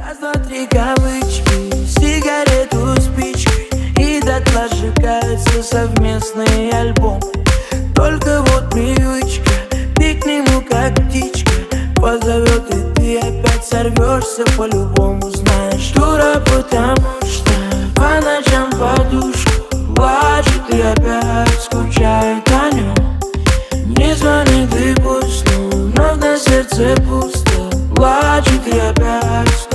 Раз, два, три кавычки, сигарету спичкой, и дотла сжигается совместный альбом. Только вот привычка, ты к нему как птичка позовет, и ты опять сорвешься по-любому. Знаешь, дура, потому что по ночам подушка плачет и опять скучает о нем. Не звони, ты пусть, но вновь на сердце пусто, плачет и опять